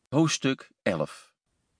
Hoofdstuk 11.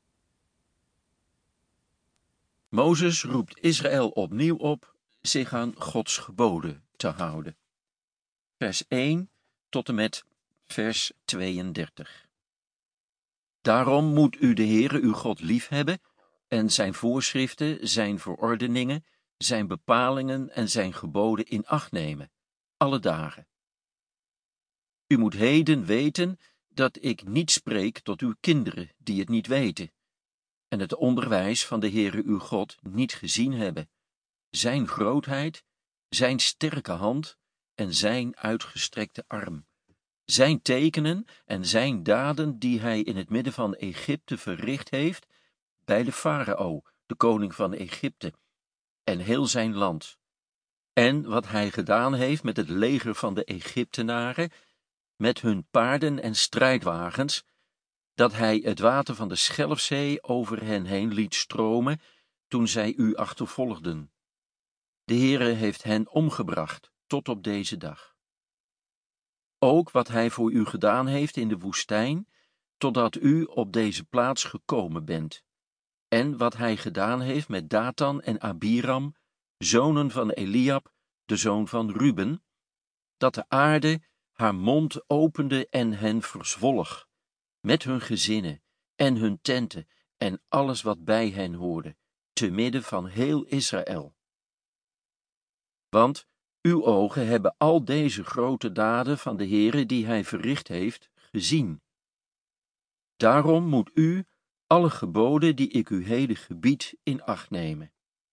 Mozes roept Israël opnieuw op zich aan Gods geboden te houden. Vers 1 tot en met vers 32. Daarom moet u de Heere uw God liefhebben en zijn voorschriften, zijn verordeningen, zijn bepalingen en zijn geboden in acht nemen, alle dagen. U moet heden weten dat ik niet spreek tot uw kinderen die het niet weten, en het onderwijs van de Heere uw God niet gezien hebben, zijn grootheid, zijn sterke hand en zijn uitgestrekte arm, zijn tekenen en zijn daden die hij in het midden van Egypte verricht heeft, bij de farao, de koning van Egypte, en heel zijn land, en wat hij gedaan heeft met het leger van de Egyptenaren, met hun paarden en strijdwagens, dat hij het water van de Schelfzee over hen heen liet stromen, toen zij u achtervolgden. De Heere heeft hen omgebracht, tot op deze dag. Ook wat hij voor u gedaan heeft in de woestijn, totdat u op deze plaats gekomen bent, en wat hij gedaan heeft met Datan en Abiram, zonen van Eliab, de zoon van Ruben, dat de aarde haar mond opende en hen verzwolg, met hun gezinnen en hun tenten en alles wat bij hen hoorde, te midden van heel Israël. Want uw ogen hebben al deze grote daden van de Heere die hij verricht heeft, gezien. Daarom moet u alle geboden die ik u heden gebied in acht nemen.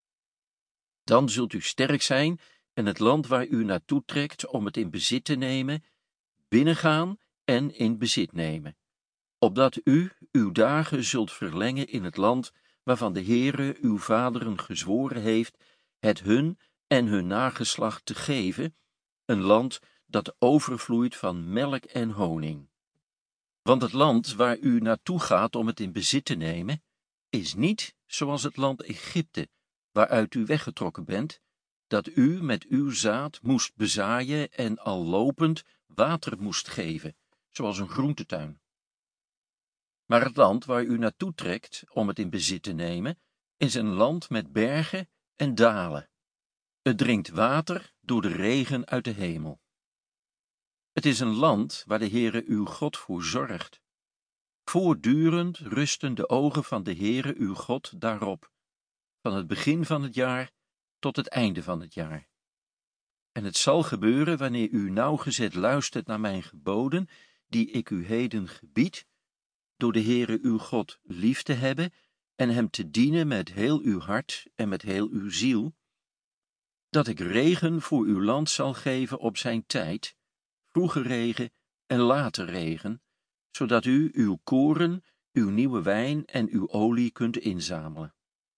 Dan zult u sterk zijn en het land waar u naartoe trekt om het in bezit te nemen, binnengaan en in bezit nemen, opdat u uw dagen zult verlengen in het land waarvan de Heere uw vaderen gezworen heeft, het hun en hun nageslacht te geven, een land dat overvloeit van melk en honing. Want het land waar u naartoe gaat om het in bezit te nemen, is niet zoals het land Egypte, waaruit u weggetrokken bent, dat u met uw zaad moest bezaaien en al lopend water moest geven, zoals een groentetuin. Maar het land waar u naartoe trekt om het in bezit te nemen, is een land met bergen en dalen. Het drinkt water door de regen uit de hemel. Het is een land waar de Heere uw God voor zorgt. Voortdurend rusten de ogen van de Heere uw God daarop, van het begin van het jaar tot het einde van het jaar. En het zal gebeuren, wanneer u nauwgezet luistert naar mijn geboden, die ik u heden gebied, door de Heere uw God lief te hebben en hem te dienen met heel uw hart en met heel uw ziel, dat ik regen voor uw land zal geven op zijn tijd, vroege regen en late regen, zodat u uw koren, uw nieuwe wijn en uw olie kunt inzamelen.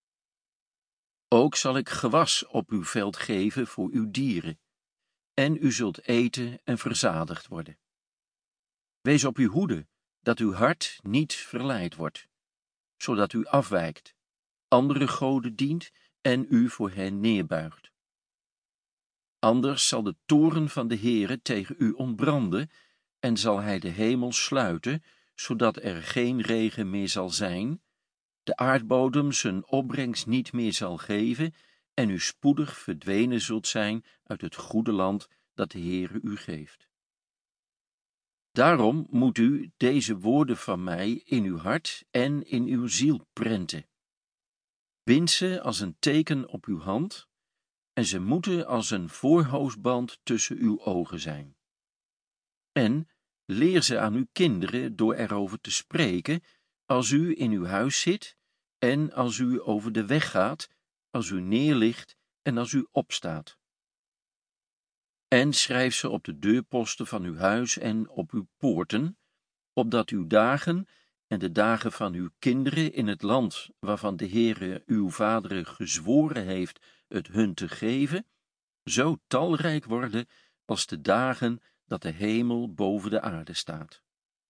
Ook zal ik gewas op uw veld geven voor uw dieren, en u zult eten en verzadigd worden. Wees op uw hoede, dat uw hart niet verleid wordt, zodat u afwijkt, andere goden dient en u voor hen neerbuigt. Anders zal de toorn van de Heere tegen u ontbranden, en zal hij de hemel sluiten, zodat er geen regen meer zal zijn, de aardbodem zijn opbrengst niet meer zal geven, en u spoedig verdwenen zult zijn uit het goede land dat de Heere u geeft. Daarom moet u deze woorden van mij in uw hart en in uw ziel prenten. Bind ze als een teken op uw hand, en ze moeten als een voorhoofdband tussen uw ogen zijn. En leer ze aan uw kinderen door erover te spreken, als u in uw huis zit, en als u over de weg gaat, als u neerligt en als u opstaat. En schrijf ze op de deurposten van uw huis en op uw poorten, opdat uw dagen en de dagen van uw kinderen in het land waarvan de Heere uw vaderen gezworen heeft het hun te geven, zo talrijk worden als de dagen dat de hemel boven de aarde staat.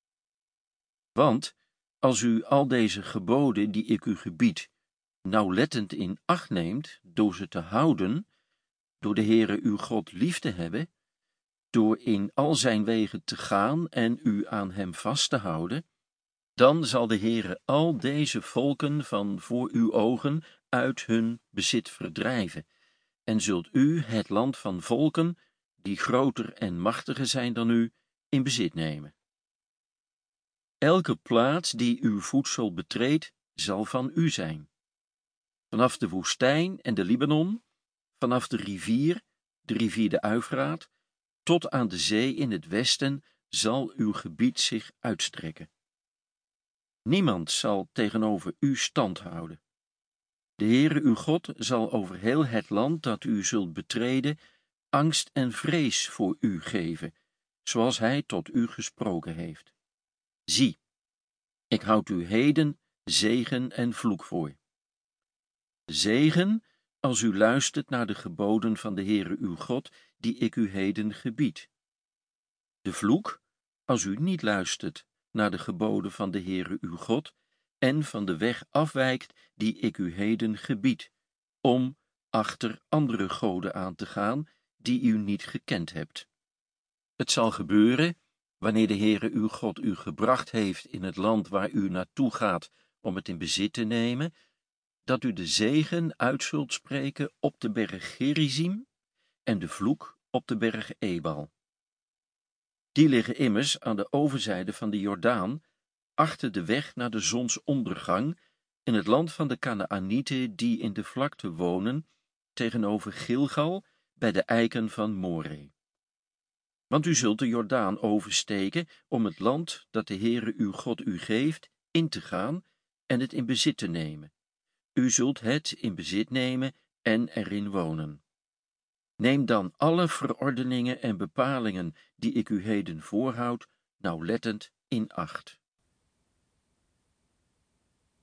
Want als u al deze geboden die ik u gebied nauwlettend in acht neemt door ze te houden, door de Heere uw God lief te hebben, door in al zijn wegen te gaan en u aan hem vast te houden, Dan zal de Heere al deze volken van voor uw ogen uit hun bezit verdrijven, en zult u het land van volken, die groter en machtiger zijn dan u, in bezit nemen. Elke plaats die uw voedsel betreedt, zal van u zijn. Vanaf de woestijn en de Libanon, vanaf de rivier de Uifraat, tot aan de zee in het westen zal uw gebied zich uitstrekken. Niemand zal tegenover u stand houden. De Heere uw God zal over heel het land dat u zult betreden angst en vrees voor u geven, zoals hij tot u gesproken heeft. Zie, ik houd u heden zegen en vloek voor. Zegen, als u luistert naar de geboden van de Heere uw God, die ik u heden gebied. De vloek, als u niet luistert naar de geboden van de Heere uw God, en van de weg afwijkt die ik u heden gebied, om achter andere goden aan te gaan, die u niet gekend hebt. Het zal gebeuren, wanneer de Heere uw God u gebracht heeft in het land waar u naartoe gaat om het in bezit te nemen, dat u de zegen uit zult spreken op de berg Gerizim en de vloek op de berg Ebal. Die liggen immers aan de overzijde van de Jordaan, achter de weg naar de zonsondergang, in het land van de Kanaanieten die in de vlakte wonen, tegenover Gilgal, bij de eiken van More. Want u zult de Jordaan oversteken om het land dat de Heere uw God u geeft, in te gaan en het in bezit te nemen. U zult het in bezit nemen en erin wonen. Neem dan alle verordeningen en bepalingen die ik u heden voorhoud, nauwlettend in acht.